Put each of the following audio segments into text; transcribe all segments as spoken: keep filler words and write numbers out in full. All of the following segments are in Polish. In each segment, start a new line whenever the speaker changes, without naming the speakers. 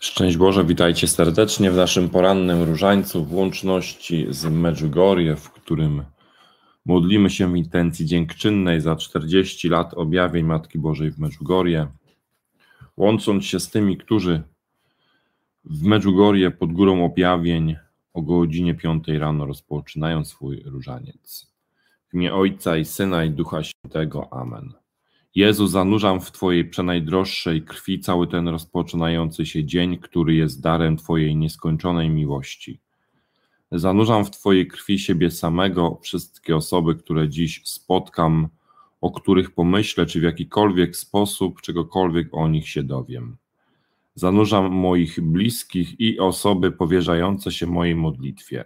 Szczęść Boże, witajcie serdecznie w naszym porannym różańcu w łączności z Medjugorje, w którym modlimy się w intencji dziękczynnej za czterdzieści lat objawień Matki Bożej w Medjugorje, łącząc się z tymi, którzy w Medjugorje pod górą objawień o godzinie piątej rano rozpoczynają swój różaniec. W imię Ojca i Syna i Ducha Świętego. Amen. Jezu, zanurzam w Twojej przenajdroższej krwi cały ten rozpoczynający się dzień, który jest darem Twojej nieskończonej miłości. Zanurzam w Twojej krwi siebie samego, wszystkie osoby, które dziś spotkam, o których pomyślę, czy w jakikolwiek sposób, czegokolwiek o nich się dowiem. Zanurzam moich bliskich i osoby powierzające się mojej modlitwie.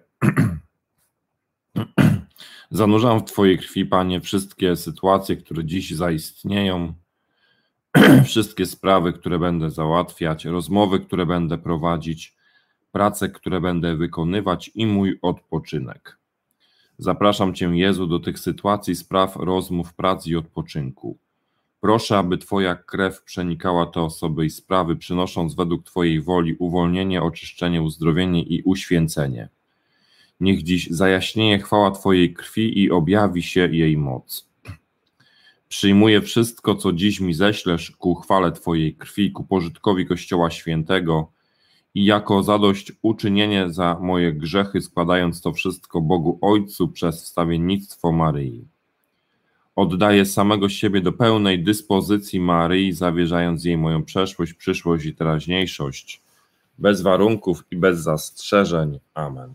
Zanurzam w Twojej krwi, Panie, wszystkie sytuacje, które dziś zaistnieją, wszystkie sprawy, które będę załatwiać, rozmowy, które będę prowadzić, prace, które będę wykonywać i mój odpoczynek. Zapraszam Cię, Jezu, do tych sytuacji, spraw, rozmów, prac i odpoczynku. Proszę, aby Twoja krew przenikała te osoby i sprawy, przynosząc według Twojej woli uwolnienie, oczyszczenie, uzdrowienie i uświęcenie. Niech dziś zajaśnieje chwała Twojej krwi i objawi się jej moc. Przyjmuję wszystko, co dziś mi ześlesz ku chwale Twojej krwi, ku pożytkowi Kościoła Świętego i jako zadośćuczynienie za moje grzechy, składając to wszystko Bogu Ojcu przez wstawiennictwo Maryi. Oddaję samego siebie do pełnej dyspozycji Maryi, zawierzając jej moją przeszłość, przyszłość i teraźniejszość, bez warunków i bez zastrzeżeń. Amen.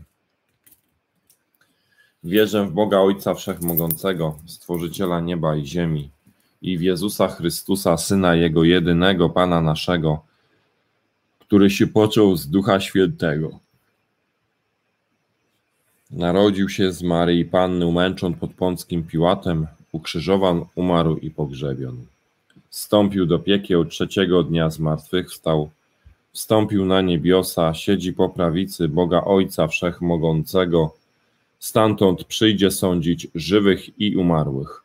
Wierzę w Boga Ojca Wszechmogącego, Stworzyciela nieba i ziemi, i w Jezusa Chrystusa, Syna Jego jedynego, Pana naszego, który się począł z Ducha Świętego. Narodził się z Maryi Panny, umęczon pod Pąckim Piłatem, ukrzyżowan, umarł i pogrzebion. Wstąpił do piekieł, trzeciego dnia zmartwychwstał, wstąpił na niebiosa, siedzi po prawicy Boga Ojca Wszechmogącego, stamtąd przyjdzie sądzić żywych i umarłych.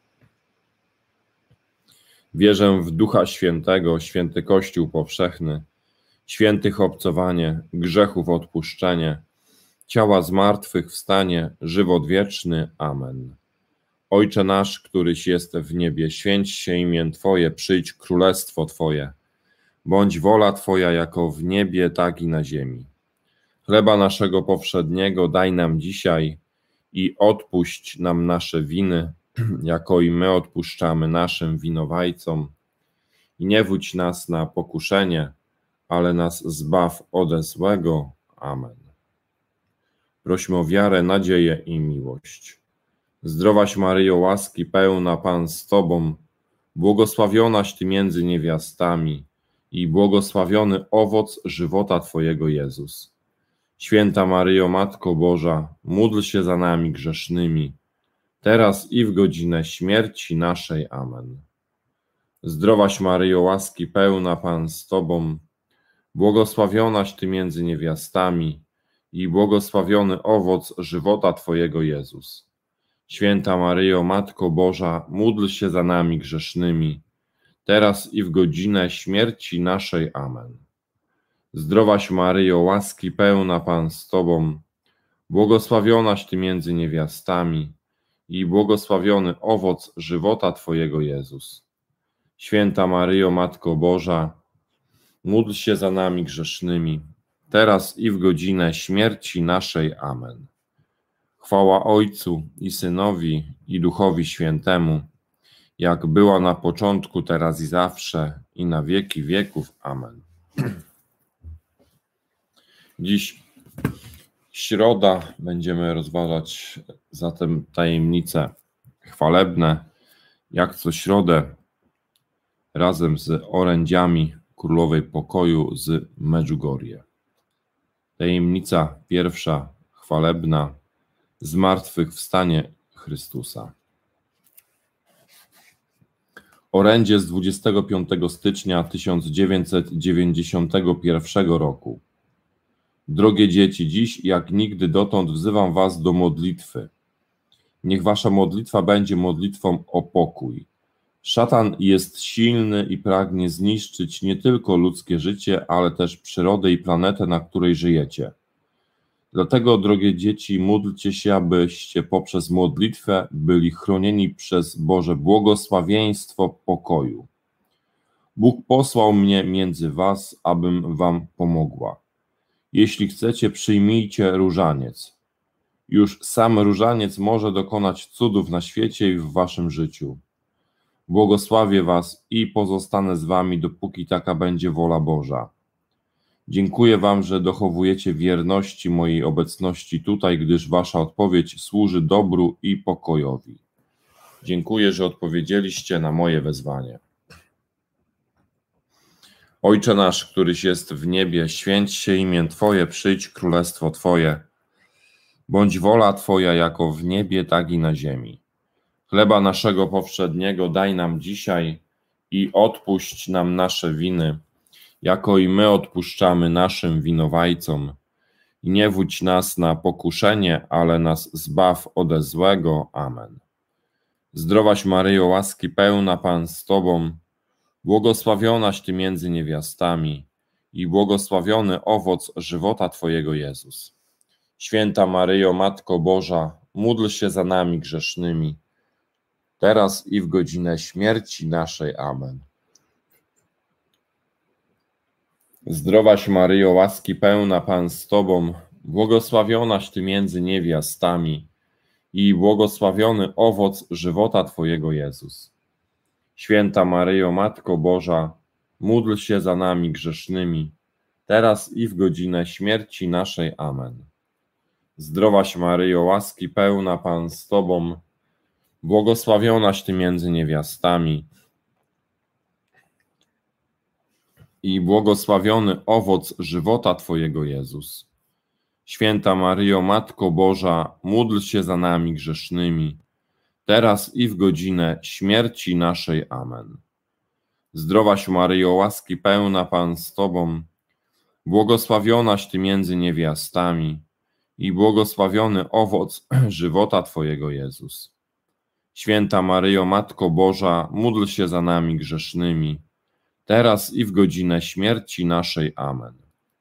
Wierzę w Ducha Świętego, święty Kościół powszechny, świętych obcowanie, grzechów odpuszczenie, ciała zmartwychwstanie, żywot wieczny. Amen. Ojcze nasz, któryś jest w niebie, święć się imię Twoje, przyjdź królestwo Twoje. Bądź wola Twoja jako w niebie, tak i na ziemi. Chleba naszego powszedniego daj nam dzisiaj i odpuść nam nasze winy, jako i my odpuszczamy naszym winowajcom. I nie wódź nas na pokuszenie, ale nas zbaw ode złego. Amen. Prośmy o wiarę, nadzieję i miłość. Zdrowaś Maryjo, łaski pełna, Pan z Tobą, błogosławionaś Ty między niewiastami i błogosławiony owoc żywota Twojego, Jezus. Święta Maryjo, Matko Boża, módl się za nami grzesznymi, teraz i w godzinę śmierci naszej. Amen. Zdrowaś Maryjo, łaski pełna, Pan z Tobą, błogosławionaś Ty między niewiastami i błogosławiony owoc żywota Twojego, Jezus. Święta Maryjo, Matko Boża, módl się za nami grzesznymi, teraz i w godzinę śmierci naszej. Amen. Zdrowaś Maryjo, łaski pełna, Pan z Tobą, błogosławionaś Ty między niewiastami i błogosławiony owoc żywota Twojego, Jezus. Święta Maryjo, Matko Boża, módl się za nami grzesznymi, teraz i w godzinę śmierci naszej. Amen. Chwała Ojcu i Synowi i Duchowi Świętemu, jak była na początku, teraz i zawsze, i na wieki wieków. Amen. Dziś środa, będziemy rozważać zatem tajemnice chwalebne, jak co środę, razem z orędziami Królowej Pokoju z Medjugorje. Tajemnica pierwsza, chwalebna, zmartwychwstanie Chrystusa. Orędzie z dwudziestego piątego stycznia tysiąc dziewięćset dziewięćdziesiątego pierwszego roku. Drogie dzieci, dziś jak nigdy dotąd wzywam was do modlitwy. Niech wasza modlitwa będzie modlitwą o pokój. Szatan jest silny i pragnie zniszczyć nie tylko ludzkie życie, ale też przyrodę i planetę, na której żyjecie. Dlatego, drogie dzieci, módlcie się, abyście poprzez modlitwę byli chronieni przez Boże błogosławieństwo pokoju. Bóg posłał mnie między was, abym wam pomogła. Jeśli chcecie, przyjmijcie różaniec. Już sam różaniec może dokonać cudów na świecie i w waszym życiu. Błogosławię was i pozostanę z wami, dopóki taka będzie wola Boża. Dziękuję wam, że dochowujecie wierności mojej obecności tutaj, gdyż wasza odpowiedź służy dobru i pokojowi. Dziękuję, że odpowiedzieliście na moje wezwanie. Ojcze nasz, któryś jest w niebie, święć się imię Twoje, przyjdź królestwo Twoje. Bądź wola Twoja jako w niebie, tak i na ziemi. Chleba naszego powszedniego daj nam dzisiaj i odpuść nam nasze winy, jako i my odpuszczamy naszym winowajcom. I nie wódź nas na pokuszenie, ale nas zbaw ode złego. Amen. Zdrowaś Maryjo, łaski pełna, Pan z Tobą, błogosławionaś Ty między niewiastami i błogosławiony owoc żywota Twojego, Jezus. Święta Maryjo, Matko Boża, módl się za nami grzesznymi, teraz i w godzinę śmierci naszej. Amen. Zdrowaś Maryjo, łaski pełna, Pan z Tobą, błogosławionaś Ty między niewiastami i błogosławiony owoc żywota Twojego, Jezus. Święta Maryjo, Matko Boża, módl się za nami grzesznymi, teraz i w godzinę śmierci naszej. Amen. Zdrowaś Maryjo, łaski pełna, Pan z Tobą, błogosławionaś Ty między niewiastami i błogosławiony owoc żywota Twojego, Jezus. Święta Maryjo, Matko Boża, módl się za nami grzesznymi, teraz i w godzinę śmierci naszej. Amen. Zdrowaś Maryjo, łaski pełna, Pan z Tobą, błogosławionaś Ty między niewiastami i błogosławiony owoc żywota Twojego, Jezus. Święta Maryjo, Matko Boża, módl się za nami grzesznymi, teraz i w godzinę śmierci naszej. Amen.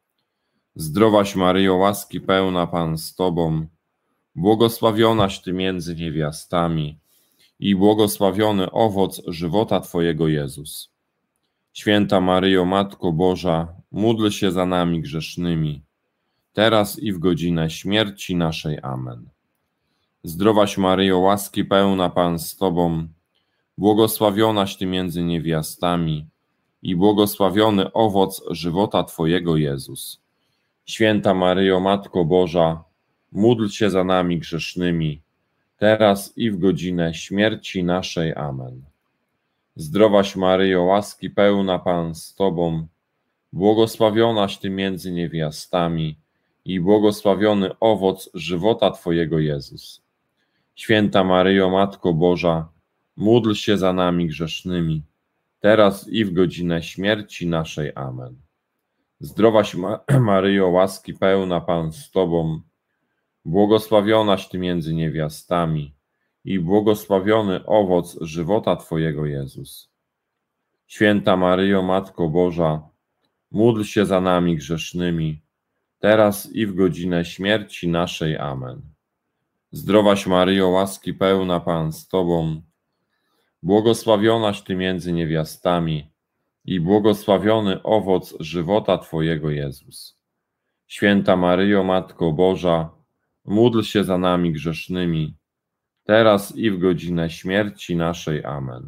Zdrowaś Maryjo, łaski pełna, Pan z Tobą, błogosławionaś Ty między niewiastami i błogosławiony owoc żywota Twojego, Jezus. Święta Maryjo, Matko Boża, módl się za nami grzesznymi, teraz i w godzinę śmierci naszej. Amen. Zdrowaś Maryjo, łaski pełna, Pan z Tobą, błogosławionaś Ty między niewiastami i błogosławiony owoc żywota Twojego, Jezus. Święta Maryjo, Matko Boża, módl się za nami grzesznymi, teraz i w godzinę śmierci naszej. Amen. Zdrowaś Maryjo, łaski pełna, Pan z Tobą, błogosławionaś Ty między niewiastami i błogosławiony owoc żywota Twojego, Jezus. Święta Maryjo, Matko Boża, módl się za nami grzesznymi, teraz i w godzinę śmierci naszej. Amen. Zdrowaś Ma- Maryjo, łaski pełna, Pan z Tobą, błogosławionaś Ty między niewiastami i błogosławiony owoc żywota Twojego, Jezus. Święta Maryjo, Matko Boża, módl się za nami grzesznymi, teraz i w godzinę śmierci naszej. Amen. Zdrowaś Maryjo, łaski pełna, Pan z Tobą, błogosławionaś Ty między niewiastami i błogosławiony owoc żywota Twojego, Jezus. Święta Maryjo, Matko Boża, módl się za nami grzesznymi, teraz i w godzinę śmierci naszej. Amen.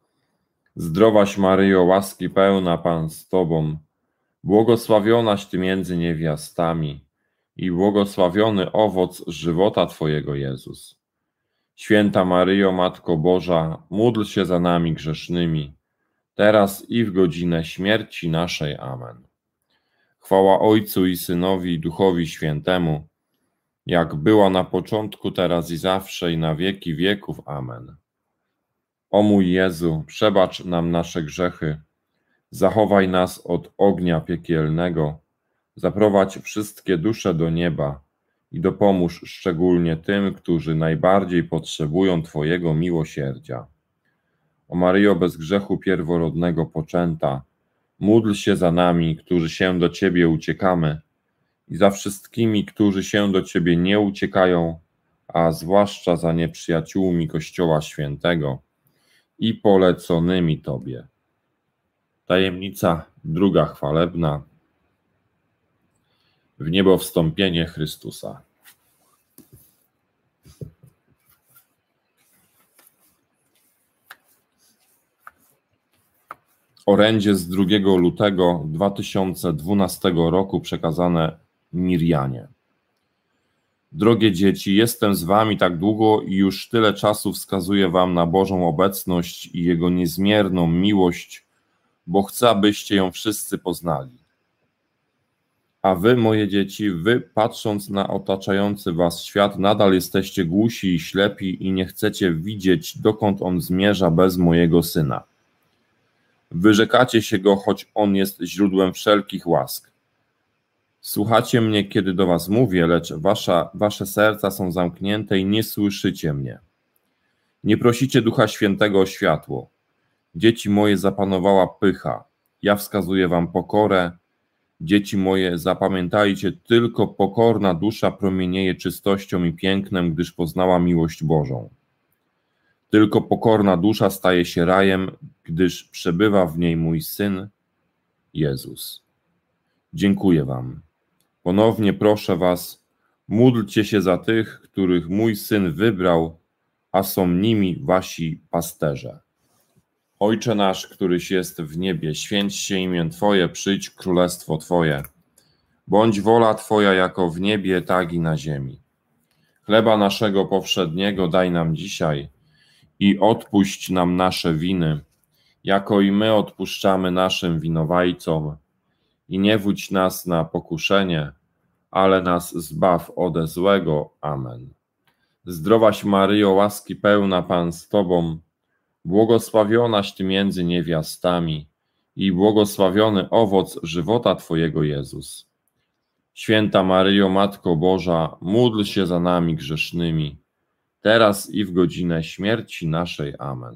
Zdrowaś Maryjo, łaski pełna, Pan z Tobą, błogosławionaś Ty między niewiastami i błogosławiony owoc żywota Twojego, Jezus. Święta Maryjo, Matko Boża, módl się za nami grzesznymi, teraz i w godzinę śmierci naszej. Amen. Chwała Ojcu i Synowi i Duchowi Świętemu, jak była na początku, teraz i zawsze, i na wieki wieków. Amen. O mój Jezu, przebacz nam nasze grzechy, zachowaj nas od ognia piekielnego, zaprowadź wszystkie dusze do nieba i dopomóż szczególnie tym, którzy najbardziej potrzebują Twojego miłosierdzia. O Maryjo, bez grzechu pierworodnego poczęta, módl się za nami, którzy się do Ciebie uciekamy, i za wszystkimi, którzy się do Ciebie nie uciekają, a zwłaszcza za nieprzyjaciółmi Kościoła Świętego i poleconymi Tobie. Tajemnica druga chwalebna. W niebo wstąpienie Chrystusa. Orędzie z drugiego lutego dwa tysiące dwunastego roku przekazane Mirjanie. Drogie dzieci, jestem z wami tak długo i już tyle czasu wskazuję wam na Bożą obecność i Jego niezmierną miłość, bo chcę, abyście ją wszyscy poznali. A wy, moje dzieci, wy, patrząc na otaczający was świat, nadal jesteście głusi i ślepi i nie chcecie widzieć, dokąd on zmierza bez mojego Syna. Wyrzekacie się Go, choć On jest źródłem wszelkich łask. Słuchacie mnie, kiedy do was mówię, lecz wasza, wasze serca są zamknięte i nie słyszycie mnie. Nie prosicie Ducha Świętego o światło. Dzieci moje, zapanowała pycha. Ja wskazuję wam pokorę. Dzieci moje, zapamiętajcie, tylko pokorna dusza promienieje czystością i pięknem, gdyż poznała miłość Bożą. Tylko pokorna dusza staje się rajem, gdyż przebywa w niej mój Syn, Jezus. Dziękuję wam. Ponownie proszę was, módlcie się za tych, których mój Syn wybrał, a są nimi wasi pasterze. Ojcze nasz, któryś jest w niebie, święć się imię Twoje, przyjdź królestwo Twoje. Bądź wola Twoja jako w niebie, tak i na ziemi. Chleba naszego powszedniego daj nam dzisiaj i odpuść nam nasze winy, jako i my odpuszczamy naszym winowajcom. I nie wódź nas na pokuszenie, ale nas zbaw ode złego. Amen. Zdrowaś Maryjo, łaski pełna, Pan z Tobą, błogosławionaś Ty między niewiastami i błogosławiony owoc żywota Twojego, Jezus. Święta Maryjo, Matko Boża, módl się za nami grzesznymi, teraz i w godzinę śmierci naszej. Amen.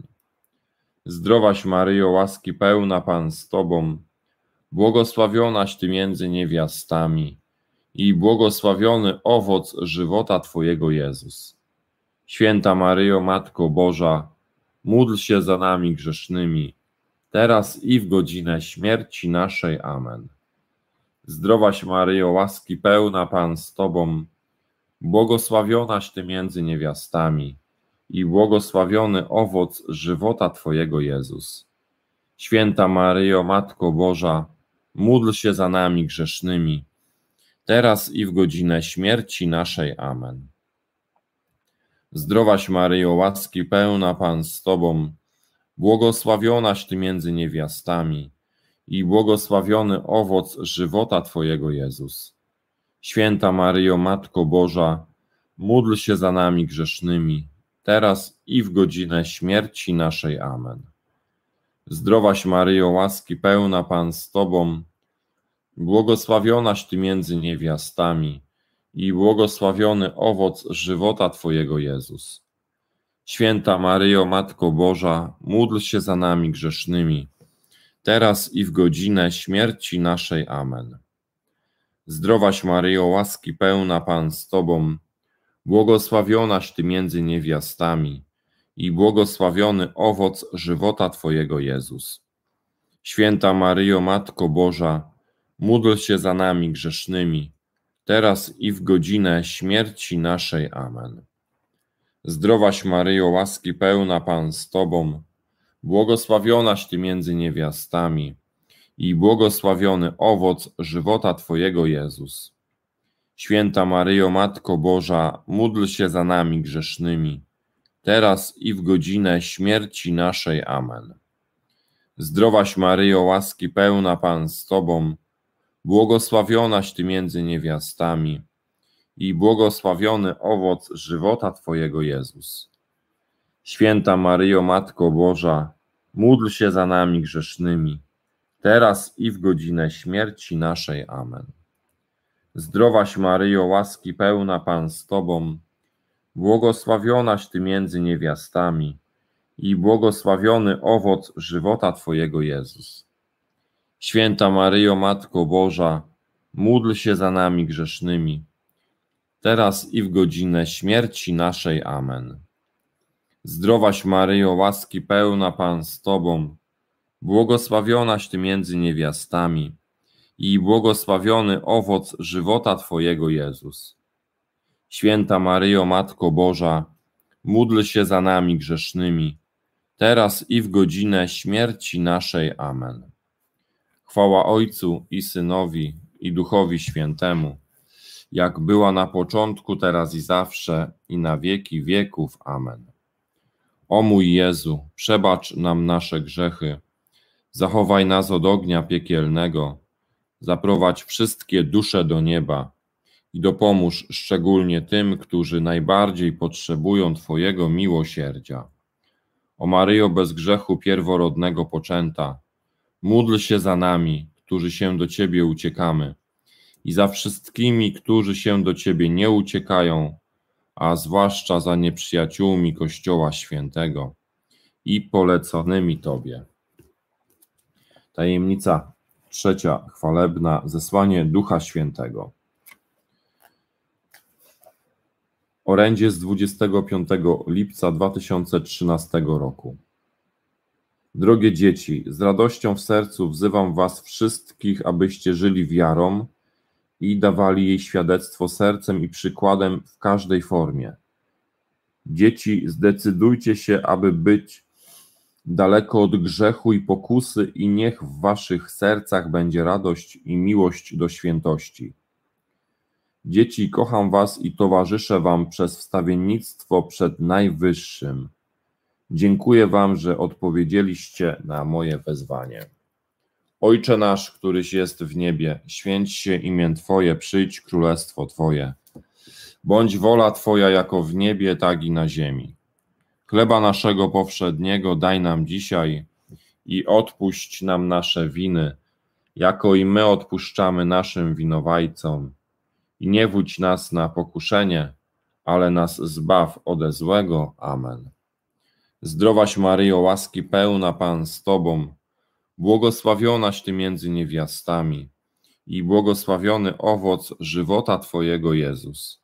Zdrowaś Maryjo, łaski pełna, Pan z Tobą, błogosławionaś Ty między niewiastami i błogosławiony owoc żywota Twojego, Jezus. Święta Maryjo, Matko Boża, módl się za nami grzesznymi, teraz i w godzinę śmierci naszej. Amen. Zdrowaś Maryjo, łaski pełna, Pan z Tobą, błogosławionaś Ty między niewiastami i błogosławiony owoc żywota Twojego, Jezus. Święta Maryjo, Matko Boża, módl się za nami grzesznymi, teraz i w godzinę śmierci naszej. Amen. Zdrowaś Maryjo, łaski pełna, Pan z Tobą, błogosławionaś Ty między niewiastami i błogosławiony owoc żywota Twojego, Jezus. Święta Maryjo, Matko Boża, módl się za nami grzesznymi, teraz i w godzinę śmierci naszej. Amen. Zdrowaś Maryjo, łaski pełna, Pan z Tobą, błogosławionaś Ty między niewiastami i błogosławiony owoc żywota Twojego, Jezus. Święta Maryjo, Matko Boża, módl się za nami grzesznymi, teraz i w godzinę śmierci naszej. Amen. Zdrowaś Maryjo, łaski pełna, Pan z Tobą, błogosławionaś Ty między niewiastami i błogosławiony owoc żywota Twojego, Jezus. Święta Maryjo, Matko Boża, módl się za nami grzesznymi, teraz i w godzinę śmierci naszej. Amen. Zdrowaś Maryjo, łaski pełna, Pan z Tobą, błogosławionaś Ty między niewiastami i błogosławiony owoc żywota Twojego, Jezus. Święta Maryjo, Matko Boża, módl się za nami grzesznymi, teraz i w godzinę śmierci naszej. Amen. Zdrowaś Maryjo, łaski pełna, Pan z Tobą, błogosławionaś Ty między niewiastami i błogosławiony owoc żywota Twojego, Jezus. Święta Maryjo, Matko Boża, módl się za nami grzesznymi, teraz i w godzinę śmierci naszej. Amen. Zdrowaś Maryjo, łaski pełna, Pan z Tobą, błogosławionaś Ty między niewiastami i błogosławiony owoc żywota Twojego, Jezus. Święta Maryjo, Matko Boża, módl się za nami grzesznymi, teraz i w godzinę śmierci naszej. Amen. Zdrowaś Maryjo, łaski pełna, Pan z Tobą, błogosławionaś Ty między niewiastami i błogosławiony owoc żywota Twojego, Jezus. Święta Maryjo, Matko Boża, módl się za nami grzesznymi, teraz i w godzinę śmierci naszej. Amen. Chwała Ojcu i Synowi, i Duchowi Świętemu, jak była na początku, teraz i zawsze, i na wieki wieków. Amen. O mój Jezu, przebacz nam nasze grzechy, zachowaj nas od ognia piekielnego, zaprowadź wszystkie dusze do nieba i dopomóż szczególnie tym, którzy najbardziej potrzebują Twojego miłosierdzia. O Maryjo, bez grzechu pierworodnego poczęta, módl się za nami, którzy się do Ciebie uciekamy, i za wszystkimi, którzy się do Ciebie nie uciekają, a zwłaszcza za nieprzyjaciółmi Kościoła Świętego i poleconymi Tobie. Tajemnica trzecia chwalebna, zesłanie Ducha Świętego. Orędzie z dwudziestego piątego lipca dwa tysiące trzynastego roku. Drogie dzieci, z radością w sercu wzywam was wszystkich, abyście żyli wiarą i dawali jej świadectwo sercem i przykładem w każdej formie. Dzieci, zdecydujcie się, aby być daleko od grzechu i pokusy, i niech w waszych sercach będzie radość i miłość do świętości. Dzieci, kocham was i towarzyszę wam przez wstawiennictwo przed Najwyższym. Dziękuję wam, że odpowiedzieliście na moje wezwanie. Ojcze nasz, któryś jest w niebie, święć się imię Twoje, przyjdź królestwo Twoje. Bądź wola Twoja jako w niebie, tak i na ziemi. Chleba naszego powszedniego daj nam dzisiaj i odpuść nam nasze winy, jako i my odpuszczamy naszym winowajcom. I nie wódź nas na pokuszenie, ale nas zbaw ode złego. Amen. Zdrowaś Maryjo, łaski pełna, Pan z Tobą, błogosławionaś Ty między niewiastami i błogosławiony owoc żywota Twojego, Jezus.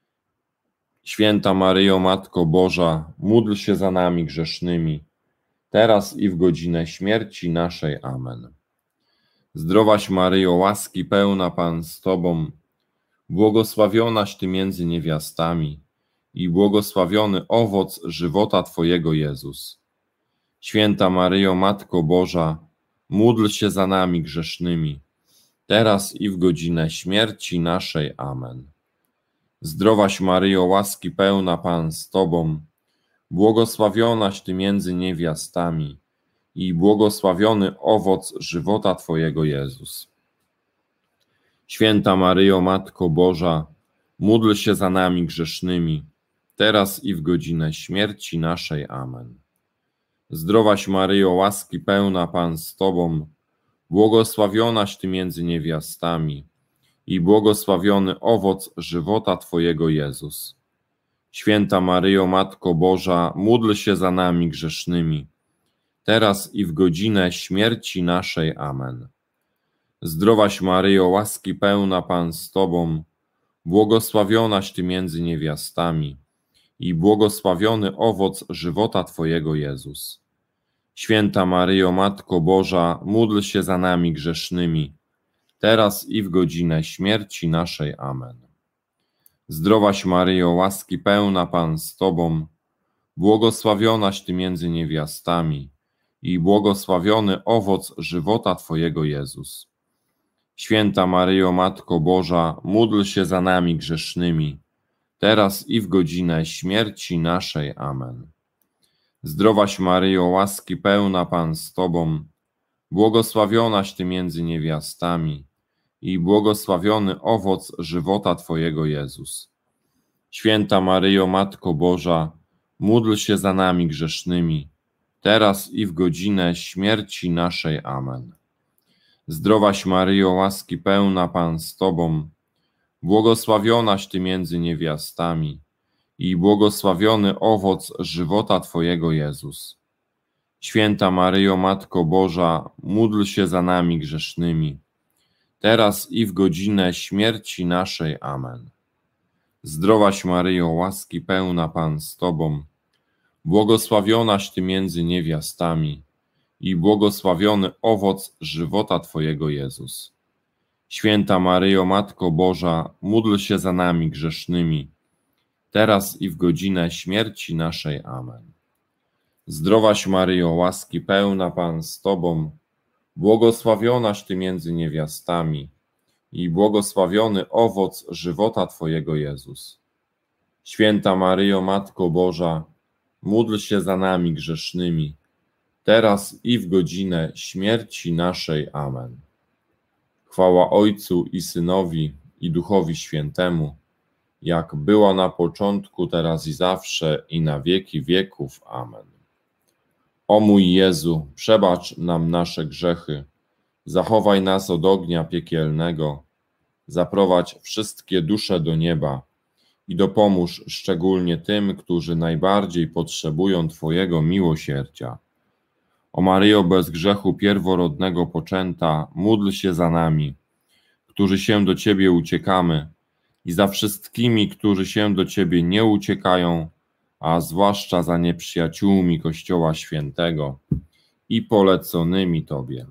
Święta Maryjo, Matko Boża, módl się za nami grzesznymi, teraz i w godzinę śmierci naszej. Amen. Zdrowaś Maryjo, łaski pełna, Pan z Tobą, błogosławionaś Ty między niewiastami i błogosławiony owoc żywota Twojego, Jezus. Święta Maryjo, Matko Boża, módl się za nami grzesznymi, teraz i w godzinę śmierci naszej. Amen. Zdrowaś Maryjo, łaski pełna, Pan z Tobą, błogosławionaś Ty między niewiastami i błogosławiony owoc żywota Twojego, Jezus. Święta Maryjo, Matko Boża, módl się za nami grzesznymi, teraz i w godzinę śmierci naszej. Amen. Zdrowaś Maryjo, łaski pełna, Pan z Tobą, błogosławionaś Ty między niewiastami i błogosławiony owoc żywota Twojego, Jezus. Święta Maryjo, Matko Boża, módl się za nami grzesznymi, teraz i w godzinę śmierci naszej. Amen. Zdrowaś Maryjo, łaski pełna, Pan z Tobą, błogosławionaś Ty między niewiastami i błogosławiony owoc żywota Twojego, Jezus. Święta Maryjo, Matko Boża, módl się za nami grzesznymi, teraz i w godzinę śmierci naszej. Amen. Zdrowaś Maryjo, łaski pełna, Pan z Tobą, błogosławionaś Ty między niewiastami i błogosławiony owoc żywota Twojego, Jezus. Święta Maryjo, Matko Boża, módl się za nami grzesznymi, teraz i w godzinę śmierci naszej. Amen. Zdrowaś Maryjo, łaski pełna, Pan z Tobą, błogosławionaś Ty między niewiastami i błogosławiony owoc żywota Twojego, Jezus. Święta Maryjo, Matko Boża, módl się za nami grzesznymi, teraz i w godzinę śmierci naszej. Amen. Zdrowaś Maryjo, łaski pełna, Pan z Tobą, błogosławionaś Ty między niewiastami i błogosławiony owoc żywota Twojego, Jezus. Święta Maryjo, Matko Boża, módl się za nami grzesznymi, teraz i w godzinę śmierci naszej. Amen. Zdrowaś Maryjo, łaski pełna, Pan z Tobą, błogosławionaś Ty między niewiastami i błogosławiony owoc żywota Twojego, Jezus. Święta Maryjo, Matko Boża, módl się za nami grzesznymi, teraz i w godzinę śmierci naszej. Amen. Zdrowaś Maryjo, łaski pełna, Pan z Tobą, błogosławionaś Ty między niewiastami i błogosławiony owoc żywota Twojego, Jezus. Święta Maryjo, Matko Boża, módl się za nami grzesznymi, teraz i w godzinę śmierci naszej. Amen. Chwała Ojcu i Synowi, i Duchowi Świętemu, jak była na początku, teraz i zawsze, i na wieki wieków. Amen. O mój Jezu, przebacz nam nasze grzechy, zachowaj nas od ognia piekielnego, zaprowadź wszystkie dusze do nieba i dopomóż szczególnie tym, którzy najbardziej potrzebują Twojego miłosierdzia. O Maryjo, bez grzechu pierworodnego poczęta, módl się za nami, którzy się do Ciebie uciekamy, i za wszystkimi, którzy się do Ciebie nie uciekają, a zwłaszcza za nieprzyjaciółmi Kościoła Świętego i poleconymi Tobie.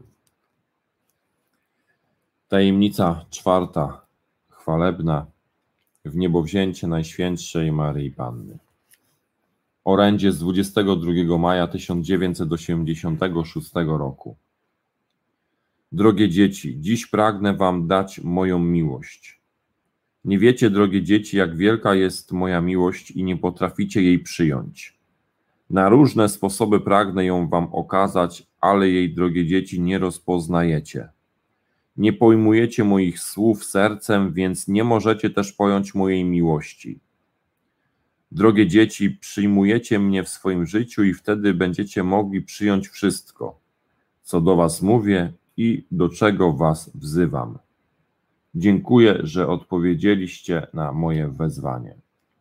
Tajemnica czwarta, chwalebna, wniebowzięcie Najświętszej Maryi Panny. Orędzie z dwudziestego drugiego maja tysiąc dziewięćset osiemdziesiątego szóstego roku. Drogie dzieci, dziś pragnę Wam dać moją miłość. Nie wiecie, drogie dzieci, jak wielka jest moja miłość i nie potraficie jej przyjąć. Na różne sposoby pragnę ją Wam okazać, ale jej, drogie dzieci, nie rozpoznajecie. Nie pojmujecie moich słów sercem, więc nie możecie też pojąć mojej miłości. Drogie dzieci, przyjmujecie mnie w swoim życiu i wtedy będziecie mogli przyjąć wszystko, co do Was mówię i do czego Was wzywam. Dziękuję, że odpowiedzieliście na moje wezwanie.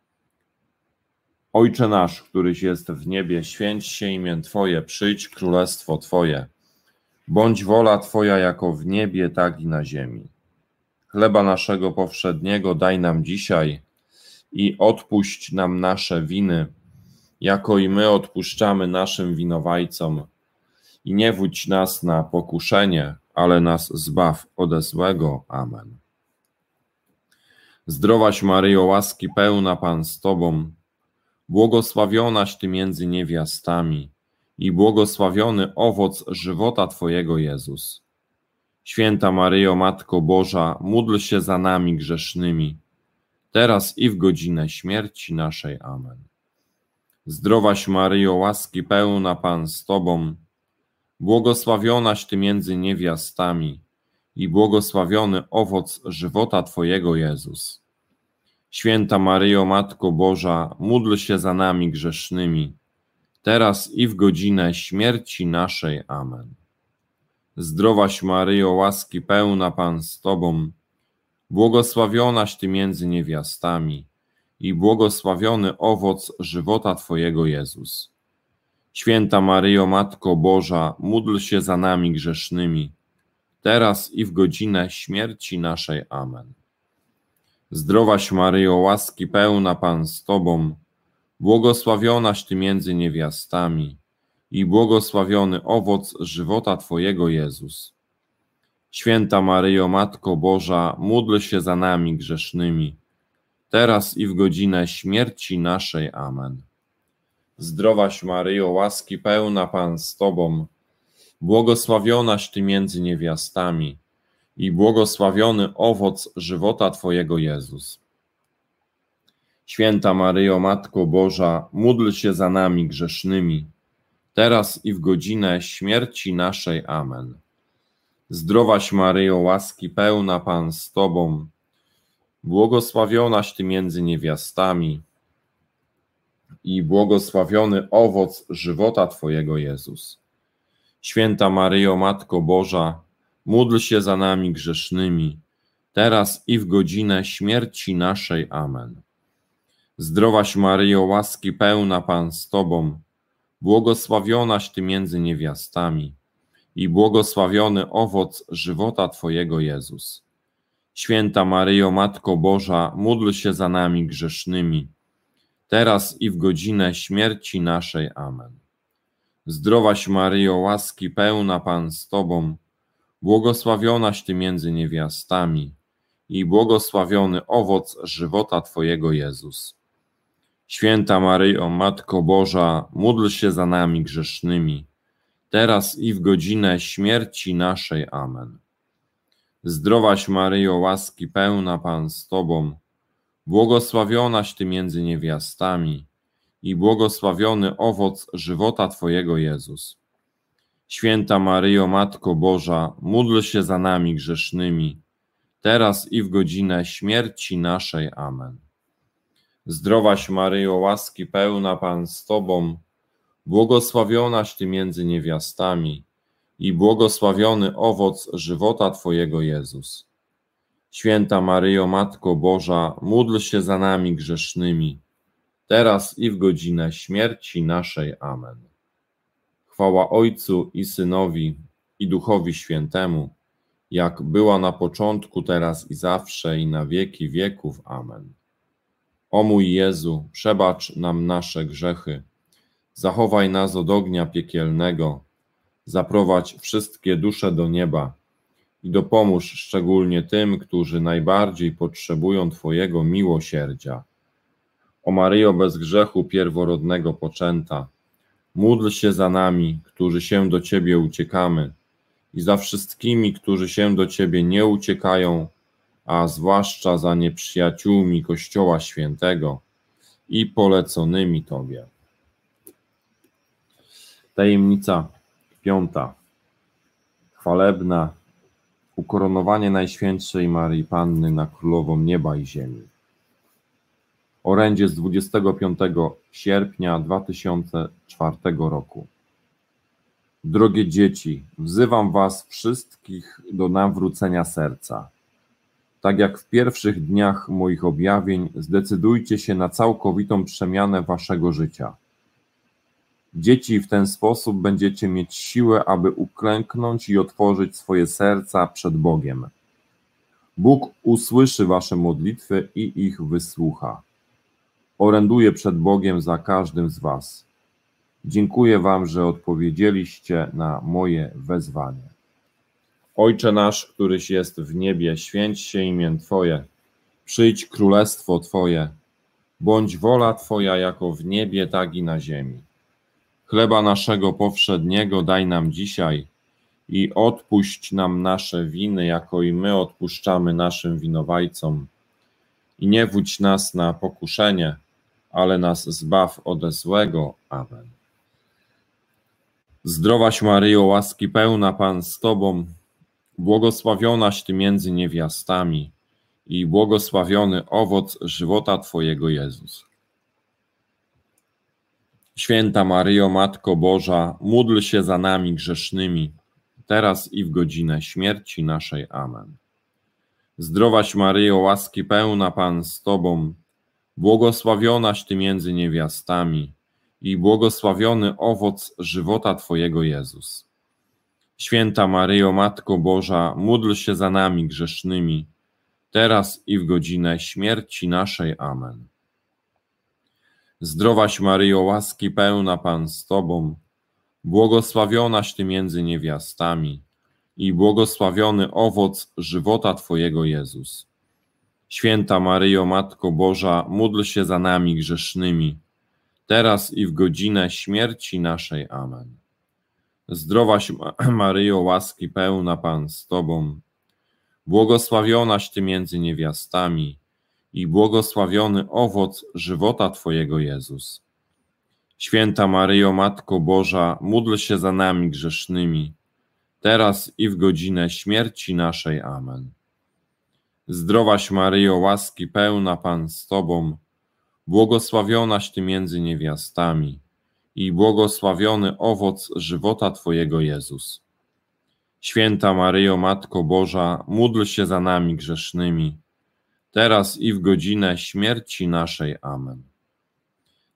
Ojcze nasz, któryś jest w niebie, święć się imię Twoje, przyjdź królestwo Twoje. Bądź wola Twoja jako w niebie, tak i na ziemi. Chleba naszego powszedniego daj nam dzisiaj i odpuść nam nasze winy, jako i my odpuszczamy naszym winowajcom. I nie wódź nas na pokuszenie, ale nas zbaw ode złego. Amen. Zdrowaś Maryjo, łaski pełna, Pan z Tobą, błogosławionaś Ty między niewiastami i błogosławiony owoc żywota Twojego, Jezus. Święta Maryjo, Matko Boża, módl się za nami grzesznymi, teraz i w godzinę śmierci naszej. Amen. Zdrowaś Maryjo, łaski pełna, Pan z Tobą, błogosławionaś Ty między niewiastami i błogosławiony owoc żywota Twojego, Jezus. Święta Maryjo, Matko Boża, módl się za nami grzesznymi, teraz i w godzinę śmierci naszej. Amen. Zdrowaś Maryjo, łaski pełna, Pan z Tobą, błogosławionaś Ty między niewiastami i błogosławiony owoc żywota Twojego, Jezus. Święta Maryjo, Matko Boża, módl się za nami grzesznymi, teraz i w godzinę śmierci naszej. Amen. Zdrowaś Maryjo, łaski pełna, Pan z Tobą, błogosławionaś Ty między niewiastami i błogosławiony owoc żywota Twojego, Jezus. Święta Maryjo, Matko Boża, módl się za nami grzesznymi, teraz i w godzinę śmierci naszej. Amen. Zdrowaś Maryjo, łaski pełna, Pan z Tobą, błogosławionaś Ty między niewiastami i błogosławiony owoc żywota Twojego, Jezus. Święta Maryjo, Matko Boża, módl się za nami grzesznymi, teraz i w godzinę śmierci naszej. Amen. Zdrowaś Maryjo, łaski pełna, Pan z Tobą, błogosławionaś Ty między niewiastami i błogosławiony owoc żywota Twojego, Jezus. Święta Maryjo, Matko Boża, módl się za nami grzesznymi, teraz i w godzinę śmierci naszej. Amen. Zdrowaś Maryjo, łaski pełna, Pan z Tobą, błogosławionaś Ty między niewiastami i błogosławiony owoc żywota Twojego, Jezus. Święta Maryjo, Matko Boża, módl się za nami grzesznymi, teraz i w godzinę śmierci naszej. Amen. Zdrowaś Maryjo, łaski pełna, Pan z Tobą, błogosławionaś Ty między niewiastami i błogosławiony owoc żywota Twojego, Jezus. Święta Maryjo, Matko Boża, módl się za nami grzesznymi, teraz i w godzinę śmierci naszej. Amen. Zdrowaś Maryjo, łaski pełna, Pan z Tobą, błogosławionaś Ty między niewiastami i błogosławiony owoc żywota Twojego, Jezus. Święta Maryjo, Matko Boża, módl się za nami grzesznymi, teraz i w godzinę śmierci naszej. Amen. Zdrowaś Maryjo, łaski pełna, Pan z Tobą, błogosławionaś Ty między niewiastami i błogosławiony owoc żywota Twojego, Jezus. Święta Maryjo, Matko Boża, módl się za nami grzesznymi, teraz i w godzinę śmierci naszej. Amen. Chwała Ojcu i Synowi, i Duchowi Świętemu, jak była na początku, teraz i zawsze, i na wieki wieków. Amen. O mój Jezu, przebacz nam nasze grzechy, zachowaj nas od ognia piekielnego, zaprowadź wszystkie dusze do nieba i dopomóż szczególnie tym, którzy najbardziej potrzebują Twojego miłosierdzia. O Maryjo, bez grzechu pierworodnego poczęta, módl się za nami, którzy się do Ciebie uciekamy, i za wszystkimi, którzy się do Ciebie nie uciekają, a zwłaszcza za nieprzyjaciółmi Kościoła Świętego i poleconymi Tobie. Tajemnica piąta. Chwalebna. Ukoronowanie Najświętszej Maryi Panny na Królową Nieba i Ziemi. Orędzie z dwudziestego piątego sierpnia dwa tysiące czwartego roku. Drogie dzieci, wzywam was wszystkich do nawrócenia serca. Tak jak w pierwszych dniach moich objawień, zdecydujcie się na całkowitą przemianę waszego życia. Dzieci, w ten sposób będziecie mieć siłę, aby uklęknąć i otworzyć swoje serca przed Bogiem. Bóg usłyszy wasze modlitwy i ich wysłucha. Oręduję przed Bogiem za każdym z was. Dziękuję wam, że odpowiedzieliście na moje wezwanie. Ojcze nasz, któryś jest w niebie, święć się imię Twoje. Przyjdź królestwo Twoje. Bądź wola Twoja jako w niebie, tak i na ziemi. Chleba naszego powszedniego daj nam dzisiaj i odpuść nam nasze winy, jako i my odpuszczamy naszym winowajcom. I nie wódź nas na pokuszenie, ale nas zbaw ode złego. Amen. Zdrowaś Maryjo, łaski pełna, Pan z Tobą, błogosławionaś Ty między niewiastami i błogosławiony owoc żywota Twojego, Jezus. Święta Maryjo, Matko Boża, módl się za nami grzesznymi, teraz i w godzinę śmierci naszej. Amen. Zdrowaś Maryjo, łaski pełna, Pan z Tobą, błogosławionaś Ty między niewiastami i błogosławiony owoc żywota Twojego, Jezus. Święta Maryjo, Matko Boża, módl się za nami grzesznymi, teraz i w godzinę śmierci naszej. Amen. Zdrowaś Maryjo, łaski pełna, Pan z Tobą, błogosławionaś Ty między niewiastami i błogosławiony owoc żywota Twojego, Jezus. Święta Maryjo, Matko Boża, módl się za nami grzesznymi, teraz i w godzinę śmierci naszej. Amen. Zdrowaś Maryjo, łaski pełna, Pan z Tobą, błogosławionaś Ty między niewiastami i błogosławiony owoc żywota Twojego, Jezus. Święta Maryjo, Matko Boża, módl się za nami grzesznymi, teraz i w godzinę śmierci naszej. Amen. Zdrowaś Maryjo, łaski pełna, Pan z Tobą, błogosławionaś Ty między niewiastami i błogosławiony owoc żywota Twojego, Jezus. Święta Maryjo, Matko Boża, módl się za nami grzesznymi, teraz i w godzinę śmierci naszej. Amen.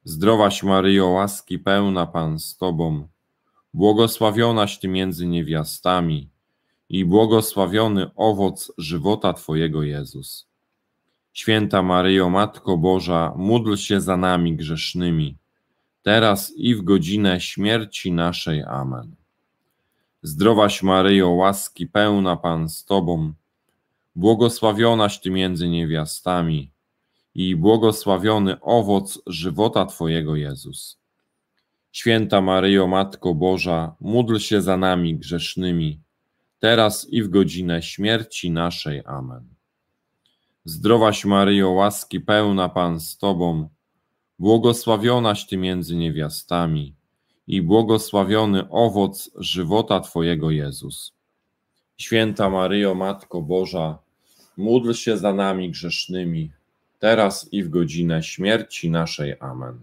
Zdrowaś Maryjo, łaski pełna, Pan z Tobą, błogosławionaś Ty między niewiastami i błogosławiony owoc żywota Twojego, Jezus. Święta Maryjo, Matko Boża, módl się za nami grzesznymi, teraz i w godzinę śmierci naszej. Amen. Zdrowaś Maryjo, łaski pełna, Pan z Tobą, błogosławionaś Ty między niewiastami i błogosławiony owoc żywota Twojego, Jezus. Święta Maryjo, Matko Boża, módl się za nami grzesznymi, teraz i w godzinę śmierci naszej. Amen. Zdrowaś Maryjo, łaski pełna, Pan z Tobą, błogosławionaś Ty między niewiastami i błogosławiony owoc żywota Twojego, Jezus. Święta Maryjo, Matko Boża, módl się za nami grzesznymi, teraz i w godzinę śmierci naszej. Amen.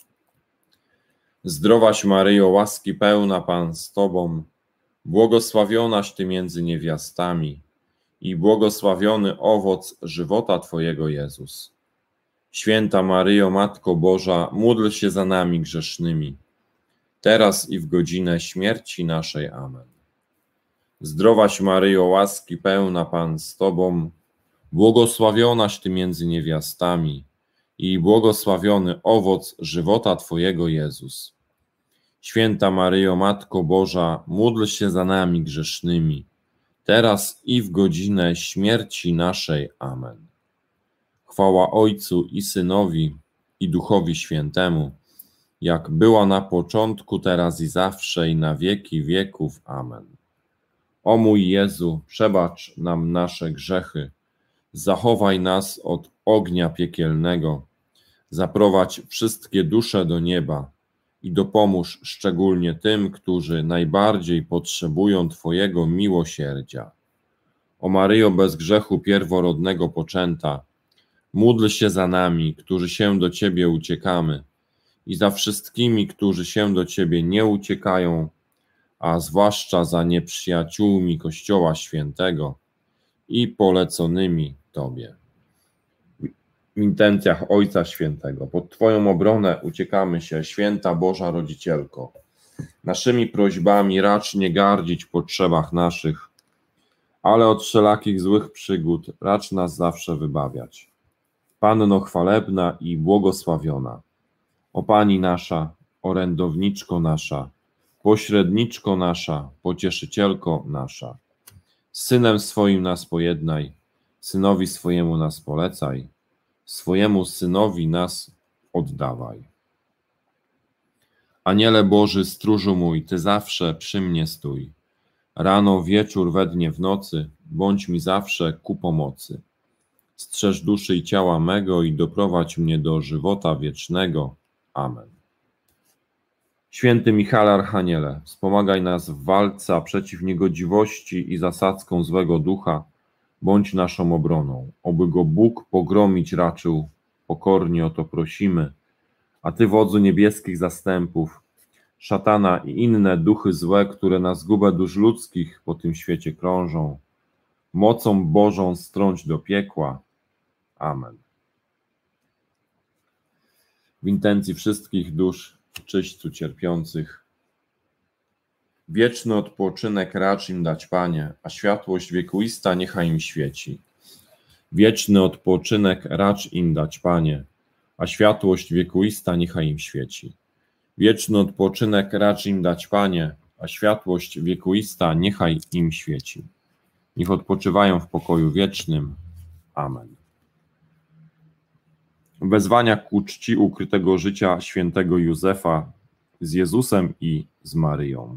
Zdrowaś Maryjo, łaski pełna, Pan z Tobą, błogosławionaś Ty między niewiastami i błogosławiony owoc żywota Twojego, Jezus. Święta Maryjo, Matko Boża, módl się za nami grzesznymi, teraz i w godzinę śmierci naszej. Amen. Zdrowaś Maryjo, łaski pełna, Pan z Tobą, błogosławionaś Ty między niewiastami i błogosławiony owoc żywota Twojego, Jezus. Święta Maryjo, Matko Boża, módl się za nami grzesznymi, teraz i w godzinę śmierci naszej. Amen. Chwała Ojcu i Synowi, i Duchowi Świętemu, jak była na początku, teraz i zawsze, i na wieki wieków. Amen. O mój Jezu, przebacz nam nasze grzechy, zachowaj nas od ognia piekielnego, zaprowadź wszystkie dusze do nieba i dopomóż szczególnie tym, którzy najbardziej potrzebują Twojego miłosierdzia. O Maryjo, bez grzechu pierworodnego poczęta, módl się za nami, którzy się do Ciebie uciekamy, i za wszystkimi, którzy się do Ciebie nie uciekają, a zwłaszcza za nieprzyjaciółmi Kościoła Świętego i poleconymi Tobie. W intencjach Ojca Świętego, pod Twoją obronę uciekamy się, Święta Boża Rodzicielko. Naszymi prośbami racz nie gardzić w potrzebach naszych, ale od wszelakich złych przygód racz nas zawsze wybawiać. Panno chwalebna i błogosławiona, o Pani nasza, orędowniczko nasza, pośredniczko nasza, pocieszycielko nasza, z Synem swoim nas pojednaj, Synowi swojemu nas polecaj, swojemu Synowi nas oddawaj. Aniele Boży, stróżu mój, Ty zawsze przy mnie stój, rano, wieczór, we dnie, w nocy, bądź mi zawsze ku pomocy. Strzeż duszy i ciała mego i doprowadź mnie do żywota wiecznego. Amen. Święty Michale Archaniele, wspomagaj nas w walce przeciw niegodziwości i zasadzkom złego ducha, bądź naszą obroną. Oby go Bóg pogromić raczył, pokornie o to prosimy. A Ty, wodzu niebieskich zastępów, szatana i inne duchy złe, które na zgubę dusz ludzkich po tym świecie krążą, mocą Bożą strąć do piekła. Amen. W intencji wszystkich dusz w czyśćcu cierpiących, wieczny odpoczynek racz im dać, Panie, a światłość wiekuista niechaj im świeci. Wieczny odpoczynek racz im dać, Panie, a światłość wiekuista niechaj im świeci. Wieczny odpoczynek racz im dać, Panie, a światłość wiekuista niechaj im świeci. Niech odpoczywają w pokoju wiecznym. Amen. Wezwania ku czci ukrytego życia świętego Józefa z Jezusem i z Maryją.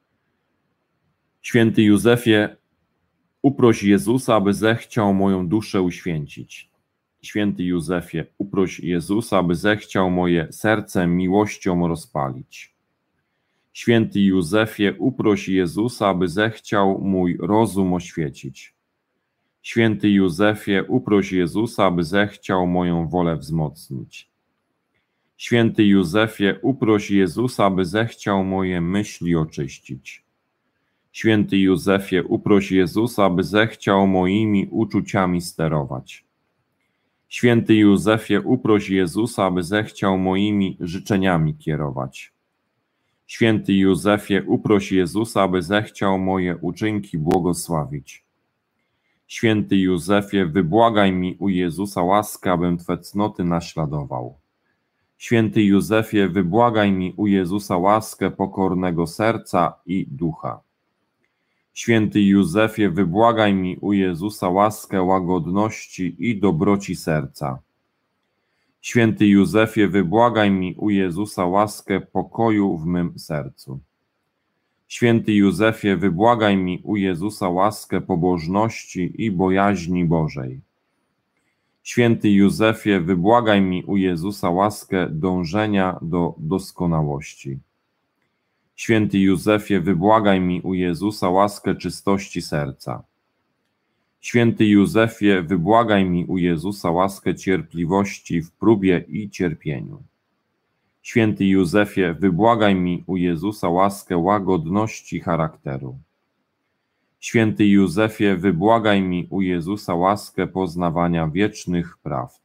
Święty Józefie, uproś Jezusa, aby zechciał moją duszę uświęcić. Święty Józefie, uproś Jezusa, aby zechciał moje serce miłością rozpalić. Święty Józefie, uproś Jezusa, aby zechciał mój rozum oświecić. Święty Józefie, uproś Jezusa, aby zechciał moją wolę wzmocnić. Święty Józefie, uproś Jezusa, aby zechciał moje myśli oczyścić. Święty Józefie, uproś Jezusa, aby zechciał moimi uczuciami sterować. Święty Józefie, uproś Jezusa, aby zechciał moimi życzeniami kierować. Święty Józefie, uproś Jezusa, aby zechciał moje uczynki błogosławić. Święty Józefie, wybłagaj mi u Jezusa łaskę, abym Twe cnoty naśladował. Święty Józefie, wybłagaj mi u Jezusa łaskę pokornego serca i ducha. Święty Józefie, wybłagaj mi u Jezusa łaskę łagodności i dobroci serca. Święty Józefie, wybłagaj mi u Jezusa łaskę pokoju w mym sercu. Święty Józefie, wybłagaj mi u Jezusa łaskę pobożności i bojaźni Bożej. Święty Józefie, wybłagaj mi u Jezusa łaskę dążenia do doskonałości. Święty Józefie, wybłagaj mi u Jezusa łaskę czystości serca. Święty Józefie, wybłagaj mi u Jezusa łaskę cierpliwości w próbie i cierpieniu. Święty Józefie, wybłagaj mi u Jezusa łaskę łagodności charakteru. Święty Józefie, wybłagaj mi u Jezusa łaskę poznawania wiecznych prawd.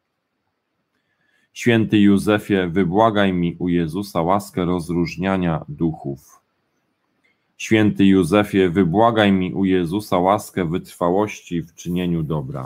Święty Józefie, wybłagaj mi u Jezusa łaskę rozróżniania duchów. Święty Józefie, wybłagaj mi u Jezusa łaskę wytrwałości w czynieniu dobra.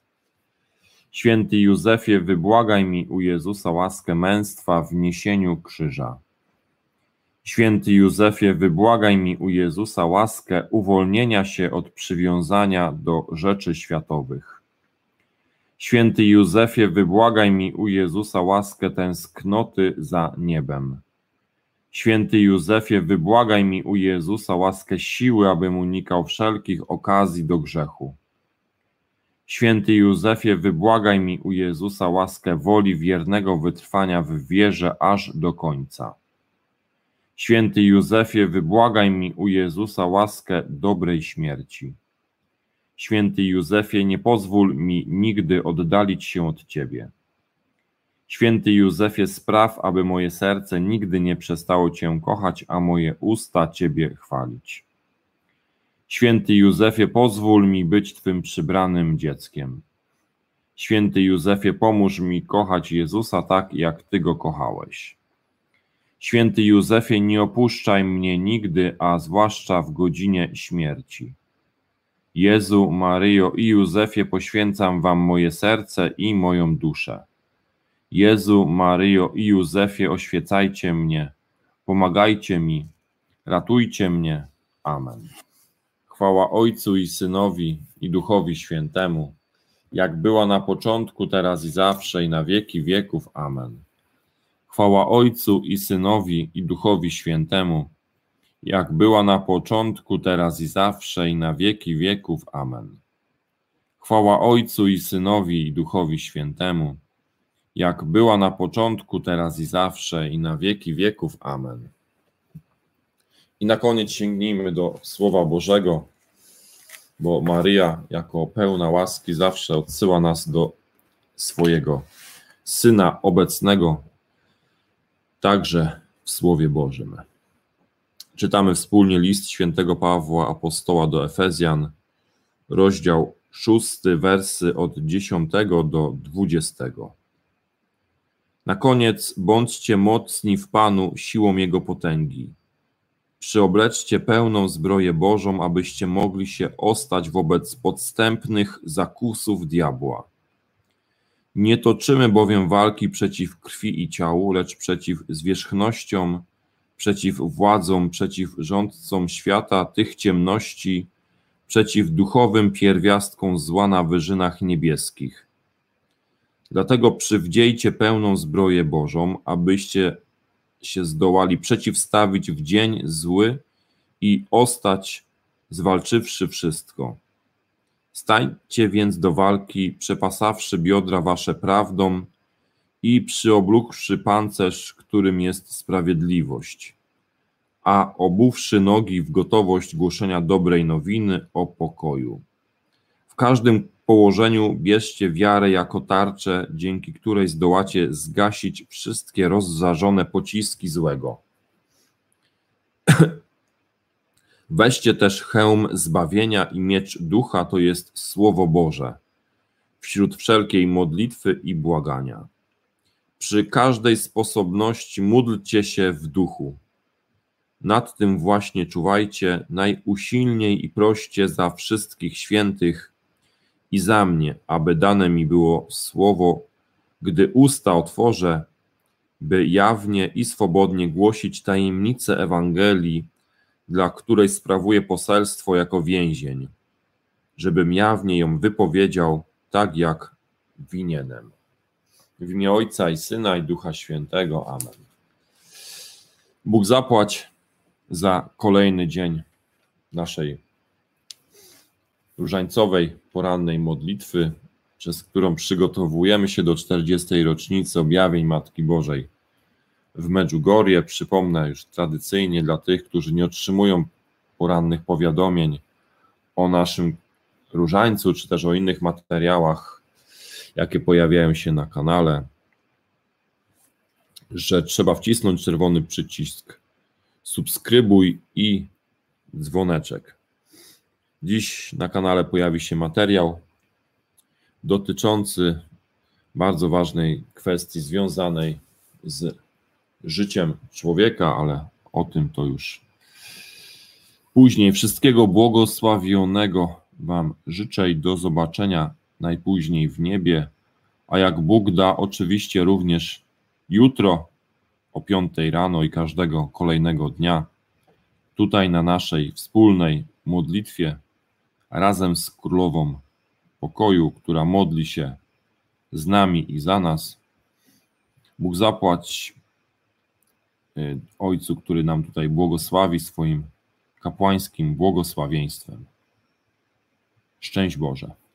Święty Józefie, wybłagaj mi u Jezusa łaskę męstwa w niesieniu krzyża. Święty Józefie, wybłagaj mi u Jezusa łaskę uwolnienia się od przywiązania do rzeczy światowych. Święty Józefie, wybłagaj mi u Jezusa łaskę tęsknoty za niebem. Święty Józefie, wybłagaj mi u Jezusa łaskę siły, abym unikał wszelkich okazji do grzechu. Święty Józefie, wybłagaj mi u Jezusa łaskę woli wiernego wytrwania w wierze aż do końca. Święty Józefie, wybłagaj mi u Jezusa łaskę dobrej śmierci. Święty Józefie, nie pozwól mi nigdy oddalić się od Ciebie. Święty Józefie, spraw, aby moje serce nigdy nie przestało Cię kochać, a moje usta Ciebie chwalić. Święty Józefie, pozwól mi być Twym przybranym dzieckiem. Święty Józefie, pomóż mi kochać Jezusa tak, jak Ty Go kochałeś. Święty Józefie, nie opuszczaj mnie nigdy, a zwłaszcza w godzinie śmierci. Jezu, Maryjo i Józefie, poświęcam Wam moje serce i moją duszę. Jezu, Maryjo i Józefie, oświecajcie mnie, pomagajcie mi, ratujcie mnie. Amen. Chwała Ojcu i Synowi, i Duchowi Świętemu, jak była na początku, teraz i zawsze, i na wieki wieków. Amen. Chwała Ojcu i Synowi, i Duchowi Świętemu, jak była na początku, teraz i zawsze, i na wieki wieków. Amen. Chwała Ojcu i Synowi, i Duchowi Świętemu, jak była na początku, teraz i zawsze, i na wieki wieków. Amen. I na koniec sięgnijmy do Słowa Bożego, bo Maryja jako pełna łaski zawsze odsyła nas do swojego Syna obecnego także w Słowie Bożym. Czytamy wspólnie list świętego Pawła Apostoła do Efezjan, rozdział szósty, wersy od dziesiątego do dwudziestego. Na koniec bądźcie mocni w Panu siłą Jego potęgi. Przyobleczcie pełną zbroję Bożą, abyście mogli się ostać wobec podstępnych zakusów diabła. Nie toczymy bowiem walki przeciw krwi i ciału, lecz przeciw zwierzchnościom, przeciw władzom, przeciw rządcom świata tych ciemności, przeciw duchowym pierwiastkom zła na wyżynach niebieskich. Dlatego przywdziejcie pełną zbroję Bożą, abyście się zdołali przeciwstawić w dzień zły i ostać, zwalczywszy wszystko. Stańcie więc do walki, przepasawszy biodra wasze prawdą i przyoblókłszy pancerz, którym jest sprawiedliwość, a obuwszy nogi w gotowość głoszenia dobrej nowiny o pokoju. W każdym położeniu bierzcie wiarę jako tarczę, dzięki której zdołacie zgasić wszystkie rozżarzone pociski złego. Weźcie też hełm zbawienia i miecz ducha, to jest Słowo Boże. wśród wszelkiej modlitwy i błagania. Przy każdej sposobności módlcie się w duchu. Nad tym właśnie czuwajcie najusilniej i proście za wszystkich świętych i za mnie, aby dane mi było słowo, gdy usta otworzę, by jawnie i swobodnie głosić tajemnicę Ewangelii, dla której sprawuję poselstwo jako więzień, żebym jawnie ją wypowiedział tak, jak winienem. W imię Ojca i Syna i Ducha Świętego. Amen. Bóg zapłać za kolejny dzień naszej różańcowej, porannej modlitwy, przez którą przygotowujemy się do czterdziestej rocznicy objawień Matki Bożej w Medjugorje. Przypomnę już tradycyjnie dla tych, którzy nie otrzymują porannych powiadomień o naszym różańcu, czy też o innych materiałach, jakie pojawiają się na kanale, że trzeba wcisnąć czerwony przycisk subskrybuj i dzwoneczek. Dziś na kanale pojawi się materiał dotyczący bardzo ważnej kwestii związanej z życiem człowieka, ale o tym to już później. Wszystkiego błogosławionego Wam życzę i do zobaczenia najpóźniej w niebie, a jak Bóg da, oczywiście również jutro o piątej rano i każdego kolejnego dnia tutaj na naszej wspólnej modlitwie razem z Królową Pokoju, która modli się z nami i za nas. Bóg zapłać Ojcu, który nam tutaj błogosławi swoim kapłańskim błogosławieństwem. Szczęść Boże.